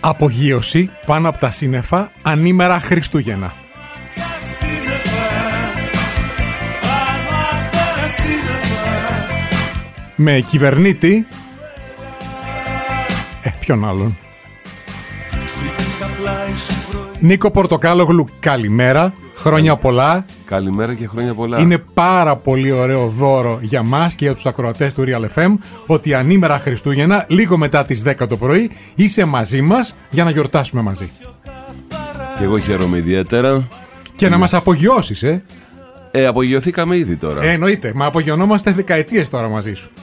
Απογείωση πάνω από τα σύννεφα ανήμερα Χριστούγεννα. Με κυβερνήτη ποιον άλλον? Νίκο Πορτοκάλογλου, καλημέρα. Χρόνια πολλά. Καλημέρα και χρόνια πολλά. Είναι πάρα πολύ ωραίο δώρο για μας και για τους ακροατές του Real FM ότι ανήμερα Χριστούγεννα, λίγο μετά τις 10 το πρωί, είσαι μαζί μας για να γιορτάσουμε μαζί. Και εγώ χαίρομαι ιδιαίτερα. Και να μας απογειώσεις, απογειωθήκαμε ήδη τώρα. Εννοείται, μα απογειωνόμαστε δεκαετίες τώρα μαζί σου.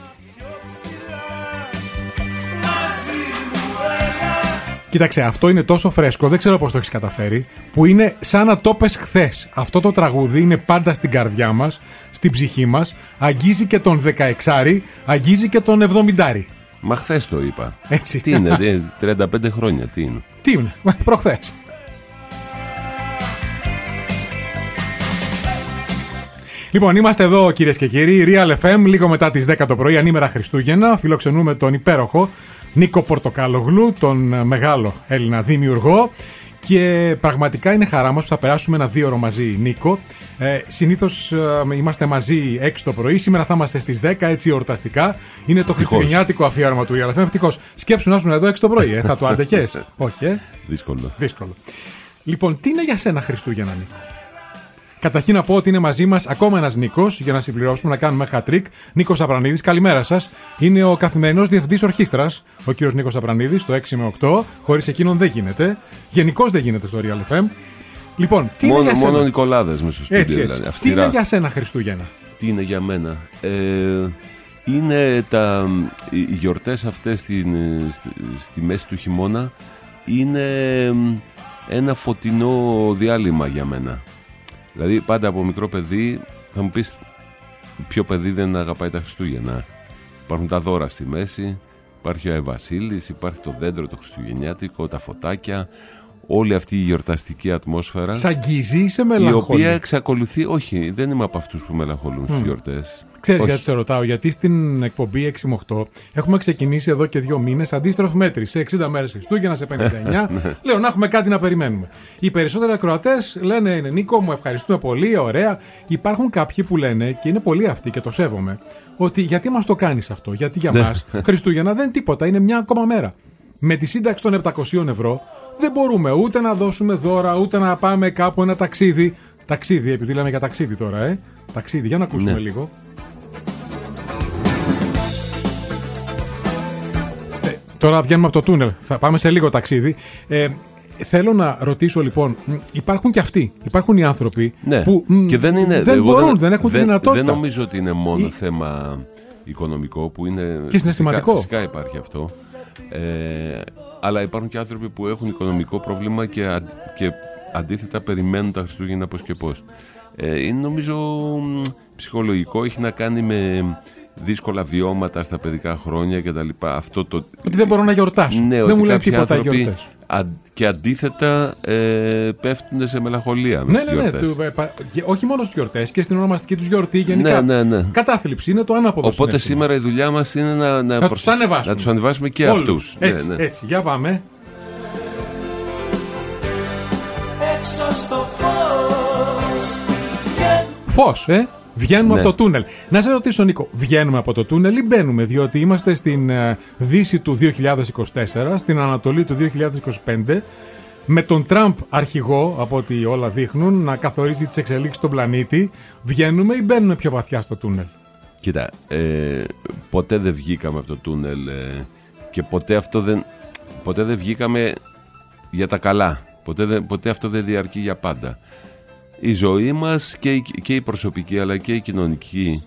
Κοίταξε, αυτό είναι τόσο φρέσκο, δεν ξέρω πώς το έχεις καταφέρει, που είναι σαν να το πες χθες. Αυτό το τραγούδι είναι πάντα στην καρδιά μας, στην ψυχή μας, αγγίζει και τον 16άρη, αγγίζει και τον 70άρη. Μα χθες το είπα. Έτσι. Τι είναι, 35 χρόνια, τι είναι. Τι είναι, προχθές. Λοιπόν, είμαστε εδώ κυρίες και κύριοι, Real FM, λίγο μετά τις 10 το πρωί, ανήμερα Χριστούγεννα. Φιλοξενούμε τον υπέροχο Νίκο Πορτοκάλογλου, τον μεγάλο Έλληνα δημιουργό. Και πραγματικά είναι χαρά μας που θα περάσουμε ένα 2ωρο μαζί, Νίκο. Συνήθως είμαστε μαζί 6 το πρωί, σήμερα θα είμαστε στις 10, έτσι εορταστικά. Είναι το χριστουγεννιάτικο αφιέρωμα του Real FM. Ευτυχώς. Σκέψου να ήσουν εδώ 6 το πρωί, θα το άντεχες? Όχι, Δύσκολο. Λοιπόν, τι είναι για σένα Χριστούγεννα, Νίκο? Καταρχήν να πω ότι είναι μαζί μας ακόμα ένας Νίκος, για να συμπληρώσουμε, να κάνουμε hat-trick. Νίκος Απρανίδης, καλημέρα σας. Είναι ο καθημερινός διευθυντής ορχήστρας, ο κύριος Νίκος Απρανίδης, το 6 με 8. Χωρίς εκείνον δεν γίνεται. Γενικώς δεν γίνεται στο Real FM. Λοιπόν, τι είναι για σένα? Μόνο Νικολάδες μέσα στο στούντιο, δηλαδή. Τι είναι για σένα Χριστούγεννα? Τι είναι για μένα? Είναι οι γιορτές αυτές στη μέση του χειμώνα. Είναι ένα φωτεινό διάλειμμα για μένα. Δηλαδή πάντα από μικρό παιδί θα μου πεις ποιο παιδί δεν αγαπάει τα Χριστούγεννα. Υπάρχουν τα δώρα στη μέση, υπάρχει ο Αϊβασίλης, υπάρχει το δέντρο το χριστουγεννιάτικο, τα φωτάκια, όλη αυτή η γιορταστική ατμόσφαιρα. Σ' αγγίζει ή σε μελαγχολεί? Η οποία εξακολουθεί, όχι, δεν είμαι από αυτούς που μελαγχολούν στις γιορτές. Ξέρεις γιατί σε ρωτάω? Γιατί στην εκπομπή 6 με 8 έχουμε ξεκινήσει εδώ και 2 μήνες αντίστροφη μέτρηση. Σε 60 μέρες Χριστούγεννα, σε 59. Λέω να έχουμε κάτι να περιμένουμε. Οι περισσότεροι ακροατές λένε Νίκο, μου ευχαριστούμε πολύ, ωραία. Υπάρχουν κάποιοι που λένε, και είναι πολλοί αυτοί και το σέβομαι, ότι γιατί μας το κάνεις αυτό? Γιατί για μας Χριστούγεννα δεν είναι τίποτα, είναι μια ακόμα μέρα. Με τη σύνταξη των 700 ευρώ δεν μπορούμε ούτε να δώσουμε δώρα, ούτε να πάμε κάπου ένα ταξίδι. Ταξίδι, επειδή λέμε για ταξίδι τώρα, Ταξίδι, για να ακούσουμε λίγο. Τώρα βγαίνουμε από το τούνελ. Θα πάμε σε λίγο ταξίδι. Θέλω να ρωτήσω λοιπόν, υπάρχουν και αυτοί. Υπάρχουν οι άνθρωποι που και δεν μπορούν, δεν έχουν τη δυνατότητα. Δεν νομίζω ότι είναι μόνο θέμα οικονομικό που είναι. Και συναισθηματικό. Φυσικά υπάρχει αυτό. Αλλά υπάρχουν και άνθρωποι που έχουν οικονομικό πρόβλημα και αντίθετα περιμένουν τα Χριστούγεννα πώς και πώς. Είναι νομίζω ψυχολογικό, έχει να κάνει με δύσκολα βιώματα στα παιδικά χρόνια κτλ. Ότι δεν μπορώ να γιορτάσω. Ναι, δεν μου λένε τίποτα οι γιορτές. Και αντίθετα πέφτουν σε μελαγχολία. Ναι. Όχι μόνο στις γιορτές και στην ονομαστική τους γιορτή γενικά. Ναι. Κατάθλιψη είναι το άναποδο. Οπότε σήμερα η δουλειά μας είναι να τους ανεβάσουμε και αυτούς. Έτσι, για πάμε. Έξω στο φως, βγαίνουμε από το τούνελ. Να σε ρωτήσω, Νίκο, βγαίνουμε από το τούνελ ή μπαίνουμε? Διότι είμαστε στην δύση του 2024, στην ανατολή του 2025, με τον Τραμπ αρχηγό, από ό,τι όλα δείχνουν, να καθορίζει τις εξελίξεις στον πλανήτη. Βγαίνουμε ή μπαίνουμε πιο βαθιά στο τούνελ? Κοίτα, ποτέ δεν βγήκαμε από το τούνελ και ποτέ δεν βγήκαμε για τα καλά. Ποτέ αυτό δεν διαρκεί για πάντα. Η ζωή μας και η προσωπική αλλά και η κοινωνική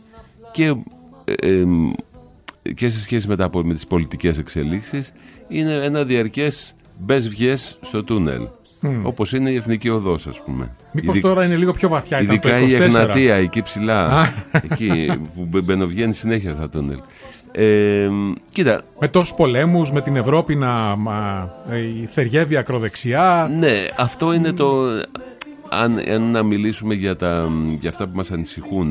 και σε σχέση με τις πολιτικές εξελίξεις είναι ένα διαρκές μπες βγες στο τούνελ. Όπως είναι η Εθνική Οδός, ας πούμε. Μήπως τώρα είναι λίγο πιο βαθιά? Ειδικά η Εγνατία, εκεί ψηλά, εκεί που μπαινοβγαίνει συνέχεια στα τούνελ. Κοίτα, με τόσους πολέμους, με την Ευρώπη να θεργεύει ακροδεξιά. Ναι, αυτό είναι το... Αν να μιλήσουμε για αυτά που μας ανησυχούν,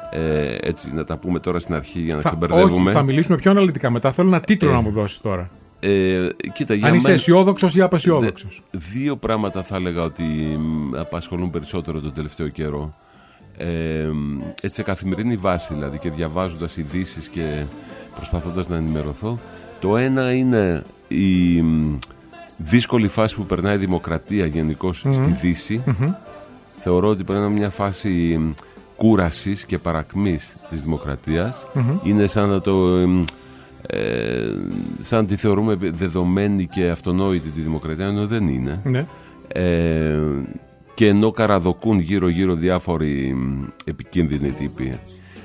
έτσι να τα πούμε τώρα στην αρχή για να ξεμπερδεύουμε. Όχι, θα μιλήσουμε πιο αναλυτικά μετά. Θέλω ένα τίτλο να μου δώσεις τώρα. Κοίτα, αν είσαι αισιόδοξος ή απεσιόδοξος. Δύο πράγματα θα έλεγα ότι απασχολούν περισσότερο τον τελευταίο καιρό. Έτσι σε καθημερινή βάση δηλαδή, και διαβάζοντας ειδήσεις και προσπαθώντας να ενημερωθώ. Το ένα είναι η δύσκολη φάση που περνάει η δημοκρατία γενικώς στη Δύση. Θεωρώ ότι περνάει μια φάση κούρασης και παρακμής της δημοκρατίας. Είναι σαν να σαν τη θεωρούμε δεδομένη και αυτονόητη τη δημοκρατία, ενώ δεν είναι. Ναι. Και ενώ καραδοκούν γύρω-γύρω διάφοροι επικίνδυνοι τύποι,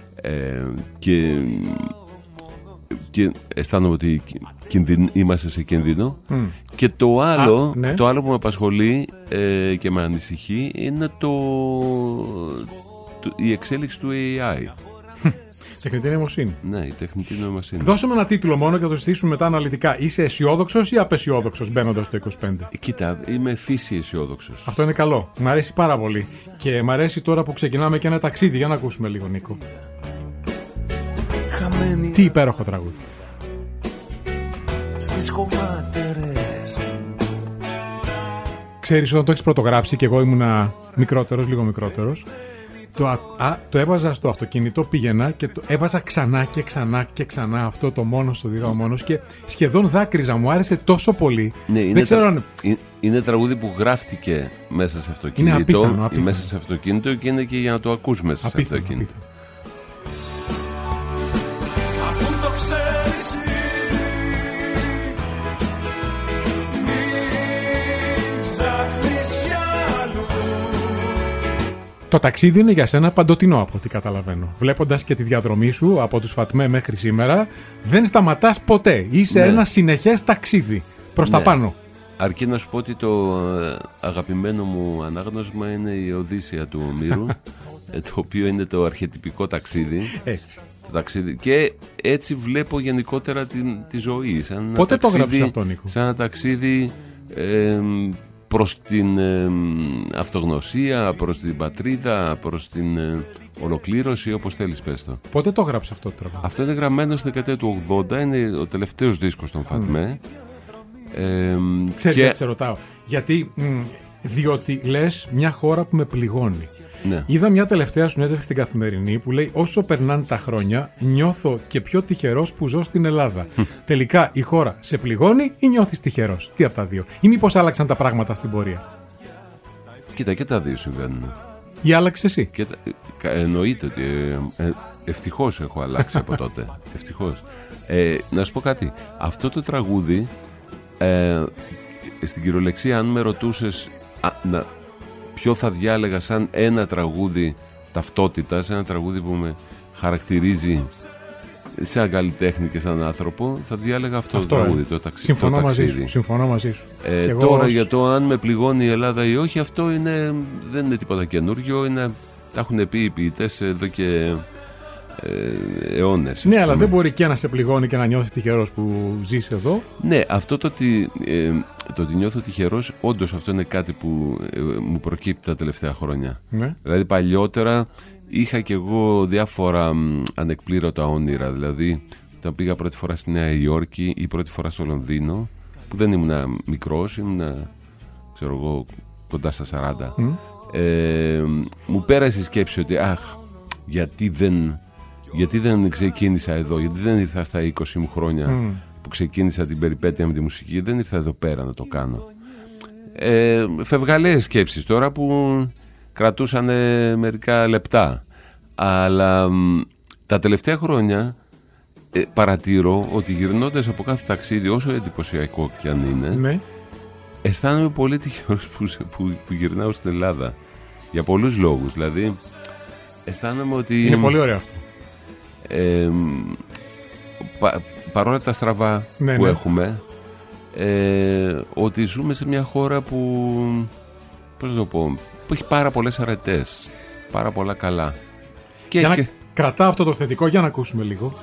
και αισθάνομαι ότι είμαστε σε κίνδυνο. Και το άλλο, ναι, το άλλο που με απασχολεί και με ανησυχεί είναι η εξέλιξη του AI. Τεχνητή νοημοσύνη. Ναι, η τεχνητή νοημοσύνη. Δώσε με ένα τίτλο μόνο και θα το συζητήσουμε μετά αναλυτικά. Είσαι αισιόδοξος ή απεσιόδοξος μπαίνοντας στο 25? Κοίτα, είμαι φύση αισιόδοξος. Αυτό είναι καλό. Μ' αρέσει πάρα πολύ. Και μ' αρέσει τώρα που ξεκινάμε και ένα ταξίδι. Για να ακούσουμε λίγο, Νίκο. Τι υπέροχο τραγούδι. Στις χωματερές. Ξέρεις, όταν το έχεις πρωτογράψει και εγώ ήμουνα μικρότερος, λίγο μικρότερος, το έβαζα στο αυτοκίνητο, πήγαινα και το έβαζα ξανά και ξανά και ξανά αυτό το μόνος, το δίγα ο μόνος, και σχεδόν δάκρυζα, μου άρεσε τόσο πολύ. Ναι, είναι τραγούδι που γράφτηκε μέσα σε αυτοκίνητο. Είναι απίθανο. Μέσα σε αυτοκίνητο και είναι και για να το ακούς μέσα σε αυτοκίνητο. Αφού το ξέρεις, το ταξίδι είναι για σένα παντοτινό, από ό,τι καταλαβαίνω. Βλέποντας και τη διαδρομή σου από τους Φατμέ μέχρι σήμερα, δεν σταματάς ποτέ. Είσαι ένα συνεχές ταξίδι προς τα πάνω. Αρκεί να σου πω ότι το αγαπημένο μου ανάγνωσμα είναι η Οδύσσεια του Ομήρου, το οποίο είναι το αρχετυπικό ταξίδι. Έτσι. Το ταξίδι. Και έτσι βλέπω γενικότερα τη ζωή. Σαν πότε το έγραψες αυτό, Νίκο? Σαν ένα ταξίδι προς την αυτογνωσία, προς την πατρίδα, προς την ολοκλήρωση, όπως θέλεις πες το. Πότε το έγραψε αυτό το τραγούδι? Αυτό είναι γραμμένο στη δεκαετία του 80, είναι ο τελευταίος δίσκος των Φατμέ. Ξέρεις, γιατί σε ρωτάω? Γιατί διότι λες μια χώρα που με πληγώνει. Ναι. Είδα μια τελευταία συνέντευξη στην Καθημερινή που λέει: όσο περνάνε τα χρόνια, νιώθω και πιο τυχερός που ζω στην Ελλάδα. Τελικά η χώρα σε πληγώνει ή νιώθεις τυχερός? Τι από τα δύο? Ή μήπως άλλαξαν τα πράγματα στην πορεία? Κοίτα, και τα δύο συμβαίνουν. Ή άλλαξες εσύ? Εννοείται ότι ευτυχώς έχω αλλάξει από τότε. Ευτυχώς. Να σου πω κάτι. Αυτό το τραγούδι, στην κυριολεξία, αν με ρωτούσες ποιο θα διάλεγα σαν ένα τραγούδι ταυτότητας, ένα τραγούδι που με χαρακτηρίζει σαν καλλιτέχνη και σαν άνθρωπο, θα διάλεγα αυτό το τραγούδι, το ταξίδι. Συμφωνώ μαζί σου. Τώρα για το αν με πληγώνει η Ελλάδα ή όχι, αυτό δεν είναι τίποτα καινούργιο. Τα έχουν πει οι ποιητές εδώ και αιώνες. Ναι, αλλά δεν μπορεί και να σε πληγώνει και να νιώθεις τυχερός που ζεις εδώ. Ναι, αυτό το ότι νιώθω τυχερός, όντως αυτό είναι κάτι που μου προκύπτει τα τελευταία χρόνια. Ναι. Δηλαδή παλιότερα είχα κι εγώ διάφορα ανεκπλήρωτα όνειρα. Δηλαδή όταν πήγα πρώτη φορά στη Νέα Υόρκη ή πρώτη φορά στο Λονδίνο, που δεν ήμουνα μικρός, ήμουνα, ξέρω εγώ, κοντά στα 40. Μου πέρασε η σκέψη ότι γιατί δεν ξεκίνησα εδώ, γιατί δεν ήρθα στα 20 μου χρόνια που ξεκίνησα την περιπέτεια με τη μουσική, δεν ήρθα εδώ πέρα να το κάνω. Φευγαλαίες σκέψεις τώρα που κρατούσαν μερικά λεπτά. Αλλά τα τελευταία χρόνια παρατηρώ ότι γυρνώντας από κάθε ταξίδι, όσο εντυπωσιακό κι αν είναι, ναι, αισθάνομαι πολύ τυχερός που γυρνάω στην Ελλάδα. Για πολλούς λόγους. Δηλαδή αισθάνομαι ότι είναι πολύ ωραίο αυτό. Παρόλα τα στραβά που έχουμε, ότι ζούμε σε μια χώρα που, πώς να το πω, που έχει πάρα πολλές αρετές, πάρα πολλά καλά. Να κρατάω αυτό το θετικό, για να ακούσουμε λίγο.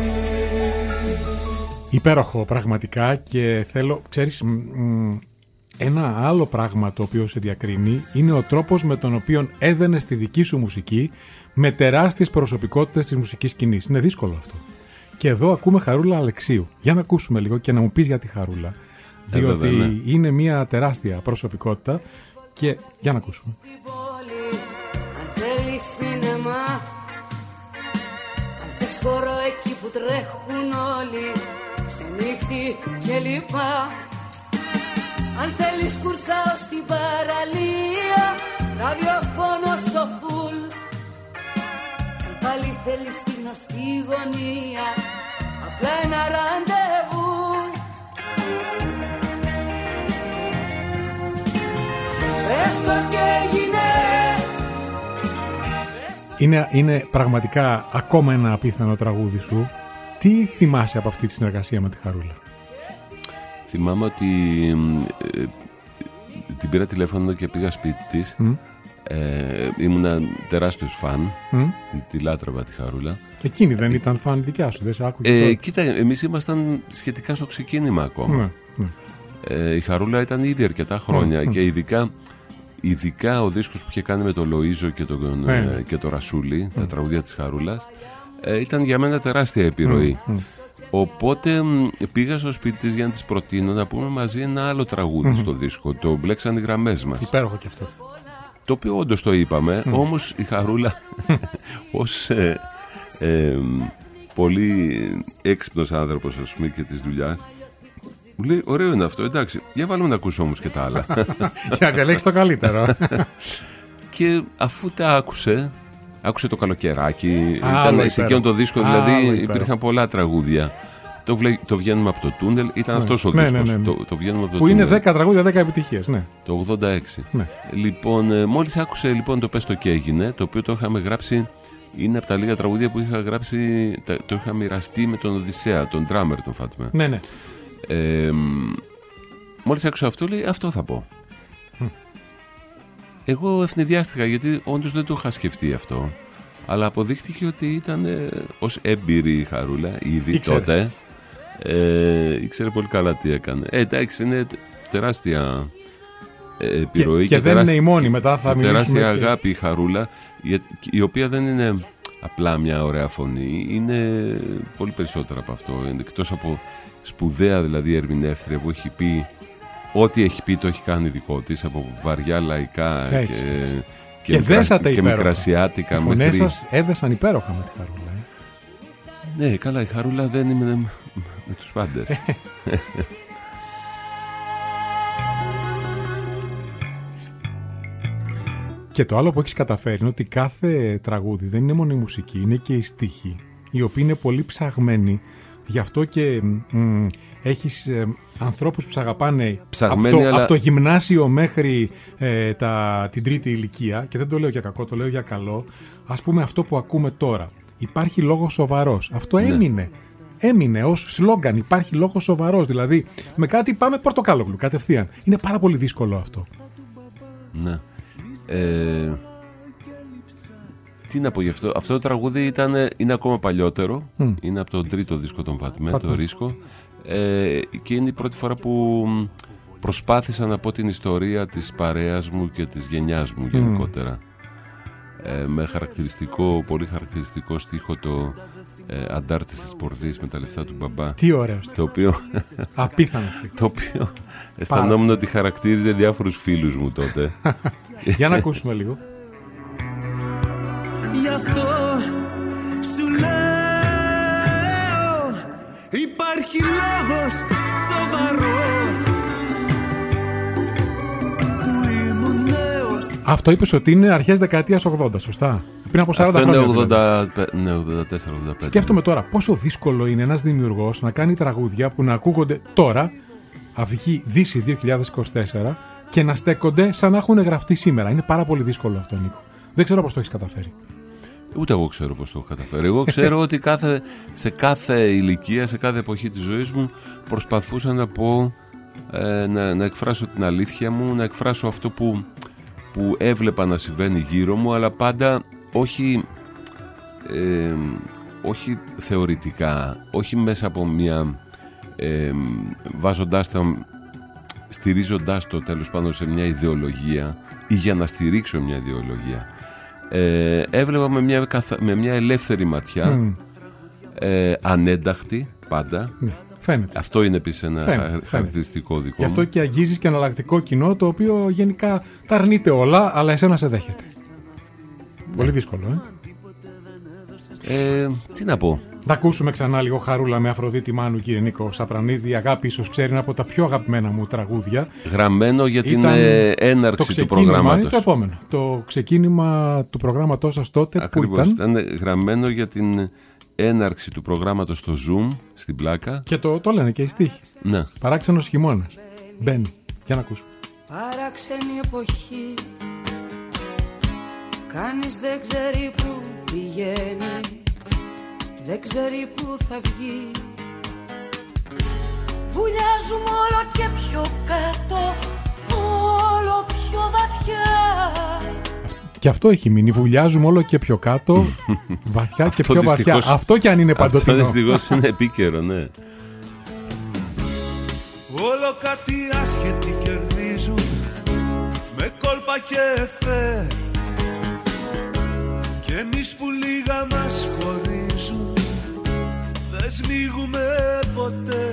Υπέροχο πραγματικά, και θέλω, ξέρεις, Ένα άλλο πράγμα το οποίο σε διακρίνει είναι ο τρόπος με τον οποίο έδαινες τη δική σου μουσική με τεράστιες προσωπικότητες της μουσικής σκηνής. Είναι δύσκολο αυτό. Και εδώ ακούμε Χαρούλα Αλεξίου. Για να ακούσουμε λίγο και να μου πεις για τη Χαρούλα. Διότι βέβαια, ναι. είναι μια τεράστια προσωπικότητα και για να ακούσουμε. Αν θέλει σινεμά, αν θες χώρο εκεί που τρέχουν όλοι, ξενύχτη και λοιπά. Αν θέλεις κουρσάω στην παραλία, ραδιοφώνο στο φουλ. Αν πάλι θέλεις τη γνωστή γωνία, απλά ένα ραντεβού. Πες το και έγινε. Είναι πραγματικά ακόμα ένα απίθανο τραγούδι σου. Τι θυμάσαι από αυτή τη συνεργασία με τη Χαρούλα? Θυμάμαι ότι την πήρα τηλέφωνο και πήγα σπίτι της. Ήμουνα τεράστιος φαν. Τη λάτρευα τη Χαρούλα. Εκείνη δεν ήταν φαν δικιά σου, δεν σε άκουγε? Κοίτα, εμείς ήμασταν σχετικά στο ξεκίνημα ακόμα. Η Χαρούλα ήταν ήδη αρκετά χρόνια και ειδικά ο δίσκος που είχε κάνει με το Λοΐζο και το Ρασούλη, τα τραγούδια της Χαρούλας, ήταν για μένα τεράστια επιρροή. Οπότε πήγα στο σπίτι της για να της προτείνω να πούμε μαζί ένα άλλο τραγούδι στο δίσκο, το «Μπλέξαν οι γραμμές μας». Υπέροχο κι αυτό. Το οποίο όντως το είπαμε, όμως η Χαρούλα ως πολύ έξυπνος άνθρωπος, ας πούμε, και της δουλειάς, μου λέει, ωραίο είναι αυτό, εντάξει, για βάλουμε να ακούσω όμως και τα άλλα. Για να διαλέξει το καλύτερο. Και αφού τα άκουσε το καλοκαιράκι, ήταν σε εκείνο το δίσκο, δηλαδή υπήρχαν πολλά τραγούδια. Το βγαίνουμε από το τούνελ, ήταν αυτός ο δίσκος. Το βγαίνουμε από το που τούνελ. Είναι 10 τραγούδια, 10 επιτυχίες, ναι. Το 86. Ναι. Λοιπόν, μόλις άκουσε λοιπόν το «Πες το και έγινε», το οποίο το είχαμε γράψει, είναι από τα λίγα τραγούδια που είχα γράψει, το είχα μοιραστεί με τον Οδυσσέα, τον drummer, τον Φάτμε. Ναι, ναι. Μόλις άκουσα αυτό, λέει, αυτό θα πω. Εγώ ευνηδιάστηκα, γιατί όντως δεν το είχα σκεφτεί αυτό. Αλλά αποδείχτηκε ότι ήταν ως έμπειρη η Χαρούλα ήδη τότε. Ήξερε πολύ καλά τι έκανε. Εντάξει, είναι τεράστια επιρροή και δεν είναι η μόνη. Μετά θα μιλήσουμε. Τεράστια αγάπη η Χαρούλα, η οποία δεν είναι απλά μια ωραία φωνή, είναι πολύ περισσότερα από αυτό. Εκτός από σπουδαία δηλαδή ερμηνεύτρια που έχει πει ό,τι έχει πει, το έχει κάνει δικό της, από βαριά λαϊκά και μικρασιάτικα. Οι φωνές σας έδεσαν υπέροχα με τη Χαρούλα. Ναι, καλά, η Χαρούλα δεν είναι με τους πάντες. Και το άλλο που έχεις καταφέρει είναι ότι κάθε τραγούδι δεν είναι μόνο η μουσική, είναι και η στίχη, οι οποίοι είναι πολύ ψαγμένοι. Γι' αυτό και έχεις ανθρώπους που σε αγαπάνε από το γυμνάσιο μέχρι την τρίτη ηλικία, και δεν το λέω για κακό, το λέω για καλό. Ας πούμε αυτό που ακούμε τώρα. Υπάρχει λόγος σοβαρός. Αυτό έμεινε ως σλόγγαν. Υπάρχει λόγος σοβαρός. Δηλαδή με κάτι πάμε Πορτοκάλογλου κατευθείαν. Είναι πάρα πολύ δύσκολο αυτό. Ναι. Τι να πω γι' αυτό. Αυτό το τραγούδι είναι ακόμα παλιότερο. Είναι από τον τρίτο δίσκο των Φάτμε, το Ρίσκο. Και είναι η πρώτη φορά που προσπάθησα να πω την ιστορία της παρέας μου και της γενιάς μου γενικότερα. Με πολύ χαρακτηριστικό στίχο, το «Αντάρτης της Πορδής με τα λεφτά του μπαμπά». Τι ωραίο στίχο. Το οποίο απίθανο στίχο. Το οποίο αισθανόμουν ότι χαρακτήριζε διάφορους φίλους μου τότε. Για να ακούσουμε λίγο. Γι' αυτό σου λέω, υπάρχει λόγος σοβαρός που ήμουν νέος. Αυτό είπες ότι είναι αρχές δεκαετίας 80, σωστά? Πριν από 40 χρόνια. Ναι, 84-85. Σκέφτομαι τώρα πόσο δύσκολο είναι ένας δημιουργός να κάνει τραγούδια που να ακούγονται τώρα, Αυγή Δύση 2024, και να στέκονται σαν να έχουν γραφτεί σήμερα. Είναι πάρα πολύ δύσκολο αυτό, Νίκο. Δεν ξέρω πώς το έχεις καταφέρει. Ούτε εγώ ξέρω πώς το έχω καταφέρει. Εγώ ξέρω ότι σε κάθε ηλικία, σε κάθε εποχή της ζωής μου προσπαθούσα να πω, να εκφράσω την αλήθεια μου, να εκφράσω αυτό που έβλεπα να συμβαίνει γύρω μου, αλλά πάντα όχι θεωρητικά, όχι μέσα από μια βάζοντάς τα στηρίζοντάς το τέλος πάντων σε μια ιδεολογία ή για να στηρίξω μια ιδεολογία, έβλεπα με μια ελεύθερη ματιά, ανένταχτη πάντα. Φαίνεται. Αυτό είναι επίσης ένα χαρακτηριστικό δικό μου. Γι' αυτό και αγγίζεις και εναλλακτικό κοινό, το οποίο γενικά τα αρνείται όλα, αλλά εσένα σε δέχεται. Πολύ δύσκολο, Τι να πω. Να ακούσουμε ξανά λίγο Χαρούλα με Αφροδίτη Μάνου, κύριε Νίκο Σαπρανίδη. Η αγάπη ίσως ξέρει, είναι από τα πιο αγαπημένα μου τραγούδια. Γραμμένο για την έναρξη του προγράμματος. Είναι το επόμενο. Το ξεκίνημα του προγράμματός σας τότε. Ακριβώς. Που ήταν γραμμένο για την έναρξη του προγράμματος στο Zoom, στην Πλάκα. Και το λένε και οι στίχοι. Ναι. Παράξενος χειμώνας. Μπαίνει. Για να ακούσουμε. Παράξενη εποχή, κανείς δεν ξέρει που πηγαίνει, δεν ξέρει που θα βγει. Βουλιάζουμε όλο και πιο κάτω, όλο πιο βαθιά. Και αυτό έχει μείνει. Βουλιάζουμε όλο και πιο κάτω, βαθιά και πιο βαθιά. Αυτό κι αν είναι παντοτινό. Αυτό δυστυχώς είναι επίκαιρο, ναι. Όλο κάτι άσχετοι κερδίζουν με κόλπα και εφέ, κι εμείς που λίγα μας χωρίζουν δεν σμίγουμε ποτέ.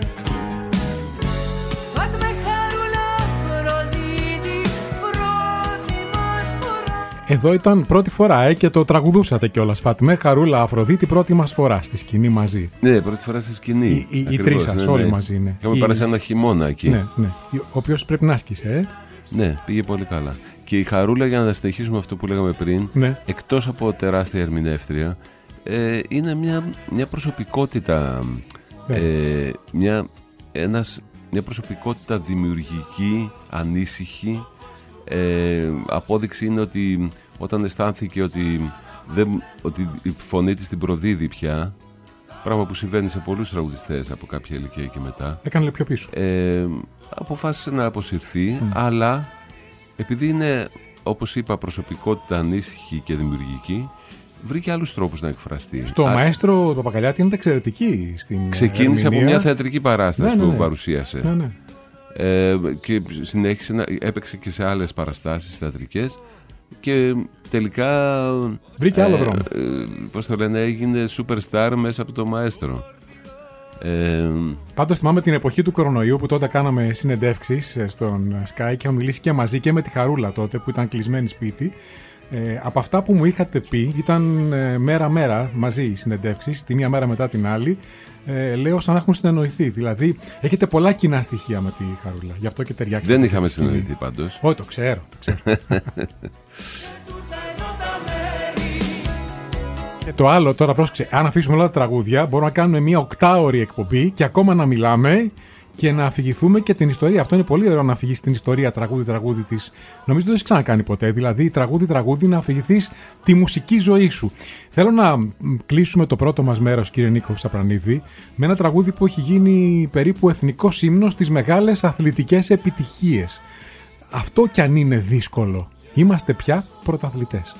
Φάτμε Χαρούλα Αφροδίτη, πρώτη μας φορά. Εδώ ήταν πρώτη φορά, και το τραγουδούσατε κιόλας. Φάτμε Χαρούλα Αφροδίτη, πρώτη μας φορά στη σκηνή μαζί. Ναι, πρώτη φορά στη σκηνή. Οι τρεις σας, όλοι μαζί είναι. Είχαμε πέρασει ένα χειμώνα εκεί. Ναι. Ο οποίος πρέπει να άσκησε, Ναι, πήγε πολύ καλά. Και η Χαρούλα, για να συνεχίσουμε αυτό που λέγαμε πριν, εκτός από τεράστια ερμηνεύτρια, είναι μια προσωπικότητα, μια προσωπικότητα δημιουργική, ανήσυχη. Απόδειξη είναι ότι όταν αισθάνθηκε ότι η φωνή της την προδίδει πια, πράγμα που συμβαίνει σε πολλούς τραγουδιστές από κάποια ηλικία και μετά, έκανε πιο πίσω. Αποφάσισε να αποσυρθεί, αλλά επειδή είναι, όπως είπα, προσωπικότητα ανήσυχη και δημιουργική, βρήκε άλλους τρόπους να εκφραστεί. Στο Μαέστρο Παπακαλιάτη είναι εξαιρετική στην ξεκίνησε ερμηνεία. Από μια θεατρική παράσταση που παρουσίασε. Ναι. Και συνέχισε έπαιξε και σε άλλες παραστάσεις θεατρικές και τελικά βρήκε άλλο δρόμο. Πώς το λένε, έγινε superstar μέσα από το Μαέστρο. Πάντως θυμάμαι την εποχή του κορονοϊού που τότε κάναμε συνεντεύξεις στον Sky και είχαμε μιλήσει και μαζί και με τη Χαρούλα τότε που ήταν κλεισμένη σπίτι. Από αυτά που μου είχατε πει ήταν μέρα-μέρα μαζί οι συνεντεύξεις, τη μία μέρα μετά την άλλη. Λέω σαν να έχουν συνεννοηθεί. Δηλαδή έχετε πολλά κοινά στοιχεία με τη Χαρούλα. Γι' αυτό και ταιριάξατε. Δεν είχαμε συνεννοηθεί πάντως. Όχι, το ξέρω. Και το άλλο, τώρα πρόσεξε, αν αφήσουμε όλα τα τραγούδια, μπορούμε να κάνουμε μια 8ωρη εκπομπή και ακόμα να μιλάμε και να αφηγηθούμε και την ιστορία. Αυτό είναι πολύ ωραίο, να αφηγείς την ιστορία τραγούδι της. Νομίζω δεν το έχεις ξανακάνει ποτέ. Δηλαδή, τραγούδι να αφηγηθείς τη μουσική ζωή σου. Θέλω να κλείσουμε το πρώτο μας μέρος, κύριε Νίκο Σαπρανίδη, με ένα τραγούδι που έχει γίνει περίπου εθνικός ύμνος στις μεγάλες αθλητικές επιτυχίες. Αυτό κι αν είναι δύσκολο. Είμαστε πια πρωταθλητές.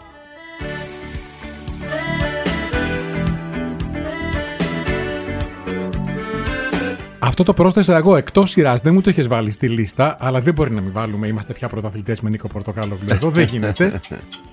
Αυτό το πρόσθεσα εγώ εκτός σειράς, δεν μου το έχεις βάλει στη λίστα, αλλά δεν μπορεί να μην βάλουμε «Είμαστε πια πρωταθλητές» με Νίκο Πορτοκάλογλου εδώ, δεν γίνεται.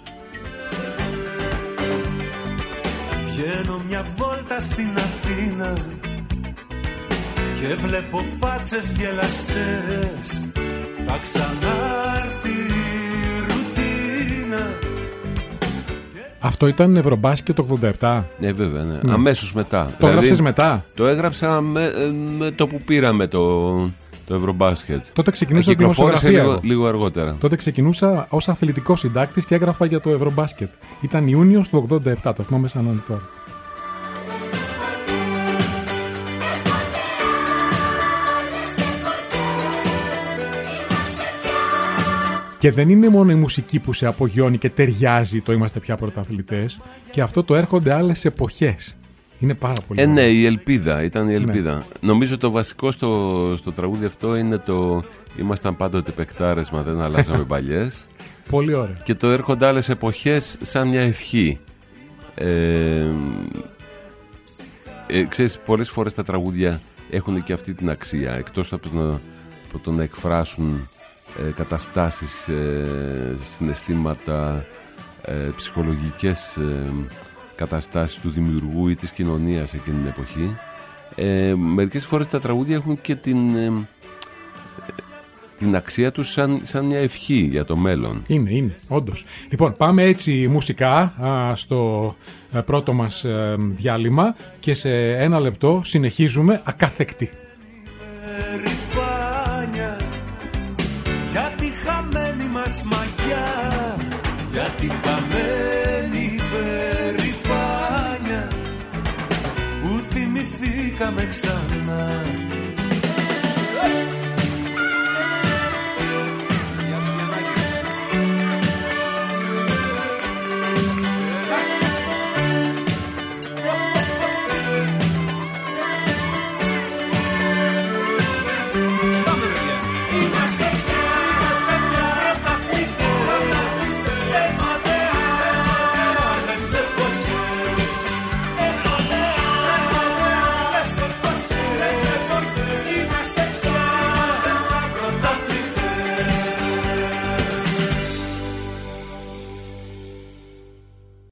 Βγαίνω μια βόλτα στην Αθήνα και βλέπω φάτσες γελαστές, θα ξανάρθει η ρουτίνα. Αυτό ήταν Ευρωμπάσκετ το 87. Ναι, βέβαια, ναι. Αμέσως μετά. Το έγραψες μετά? Το έγραψα με το που πήραμε το Ευρωμπάσκετ. Τότε ξεκινούσα δημοσιογραφία. Λίγο αργότερα. Τότε ξεκινούσα ως αθλητικός συντάκτης και έγραφα για το Ευρωμπάσκετ. Ήταν Ιούνιος του 87, το θυμάμαι σαν να τώρα. Και δεν είναι μόνο η μουσική που σε απογειώνει και ταιριάζει το «Είμαστε πια πρωταθλητές», και αυτό το έρχονται άλλες εποχές. Είναι πάρα πολύ ναι, η ελπίδα, ήταν η ελπίδα. Ναι. Νομίζω το βασικό στο τραγούδι αυτό είναι το «Ήμασταν πάντοτε παικτάρες, μα δεν αλλάζαμε παλιές». Πολύ ωραία. Και το έρχονται άλλες εποχές σαν μια ευχή. Ξέρεις, πολλές φορές τα τραγούδια έχουν και αυτή την αξία, εκτός από το το να εκφράσουν καταστάσεις, συναισθήματα, ψυχολογικές καταστάσεις του δημιουργού ή της κοινωνίας εκείνη την εποχή. Μερικές φορές τα τραγούδια έχουν και την αξία τους σαν μια ευχή για το μέλλον. Είναι, όντως. Λοιπόν, πάμε έτσι μουσικά στο πρώτο μας διάλειμμα και σε 1 λεπτό συνεχίζουμε ακάθεκτοι. Για τη χαμένη μας μαγιά, για τη